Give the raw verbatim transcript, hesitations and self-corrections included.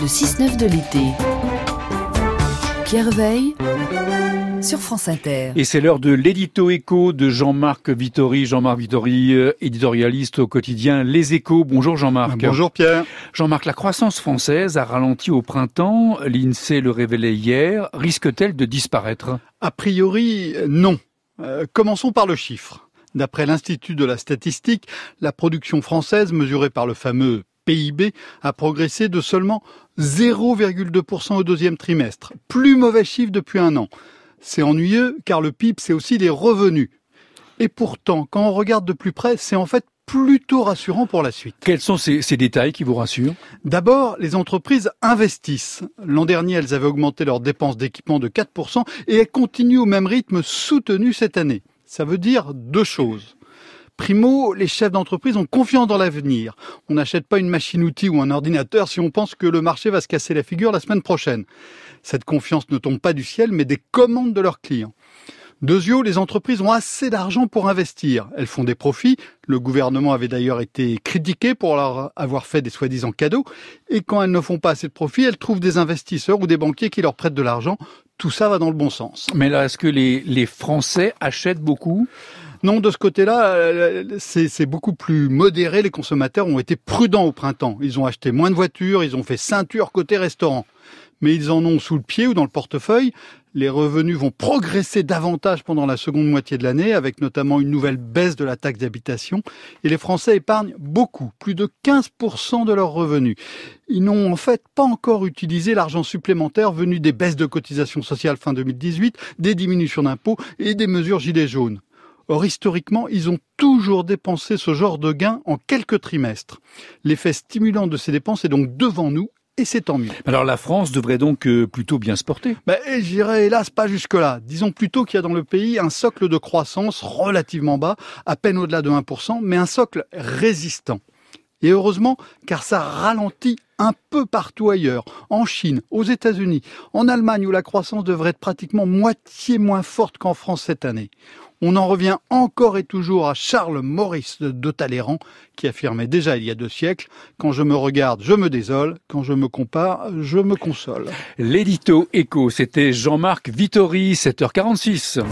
Le six neuf de l'été. Pierre Veille sur France Inter. Et c'est l'heure de l'édito écho de Jean-Marc Vittori. Jean-Marc Vittori, euh, éditorialiste au quotidien Les Échos. Bonjour Jean-Marc. Bonjour Pierre. Jean-Marc, la croissance française a ralenti au printemps. L'INSEE le révélait hier. Risque-t-elle de disparaître ? A priori, non. Euh, commençons par le chiffre. D'après l'Institut de la statistique, la production française, mesurée par le fameux P I B, a progressé de seulement zéro virgule deux pour cent au deuxième trimestre. Plus mauvais chiffre depuis un an. C'est ennuyeux car le P I B, c'est aussi les revenus. Et pourtant, quand on regarde de plus près, c'est en fait plutôt rassurant pour la suite. Quels sont ces, ces détails qui vous rassurent ? D'abord, les entreprises investissent. L'an dernier, elles avaient augmenté leurs dépenses d'équipement de quatre pour cent et elles continuent au même rythme soutenu cette année. Ça veut dire deux choses. Primo, les chefs d'entreprise ont confiance dans l'avenir. On n'achète pas une machine-outil ou un ordinateur si on pense que le marché va se casser la figure la semaine prochaine. Cette confiance ne tombe pas du ciel, mais des commandes de leurs clients. Deuxièmement, les entreprises ont assez d'argent pour investir. Elles font des profits. Le gouvernement avait d'ailleurs été critiqué pour leur avoir fait des soi-disant cadeaux. Et quand elles ne font pas assez de profits, elles trouvent des investisseurs ou des banquiers qui leur prêtent de l'argent. Tout ça va dans le bon sens. Mais là, est-ce que les, les Français achètent beaucoup ? Non, de ce côté-là, c'est, c'est beaucoup plus modéré. Les consommateurs ont été prudents au printemps. Ils ont acheté moins de voitures, ils ont fait ceinture côté restaurant. Mais ils en ont sous le pied ou dans le portefeuille. Les revenus vont progresser davantage pendant la seconde moitié de l'année, avec notamment une nouvelle baisse de la taxe d'habitation. Et les Français épargnent beaucoup, plus de quinze pour cent de leurs revenus. Ils n'ont en fait pas encore utilisé l'argent supplémentaire venu des baisses de cotisations sociales fin deux mille dix-huit, des diminutions d'impôts et des mesures gilets jaunes. Or, historiquement, ils ont toujours dépensé ce genre de gains en quelques trimestres. L'effet stimulant de ces dépenses est donc devant nous. Et c'est tant mieux. Alors la France devrait donc euh, plutôt bien se porter. Ben, et je dirais hélas pas jusque-là. Disons plutôt qu'il y a dans le pays un socle de croissance relativement bas, à peine au-delà de un pour cent, mais un socle résistant. Et heureusement, car ça ralentit un peu partout ailleurs, en Chine, aux États-Unis, en Allemagne où la croissance devrait être pratiquement moitié moins forte qu'en France cette année. On en revient encore et toujours à Charles Maurice de Talleyrand qui affirmait déjà il y a deux siècles « Quand je me regarde, je me désole. Quand je me compare, je me console. » L'édito écho, c'était Jean-Marc Vittori, sept heures quarante-six.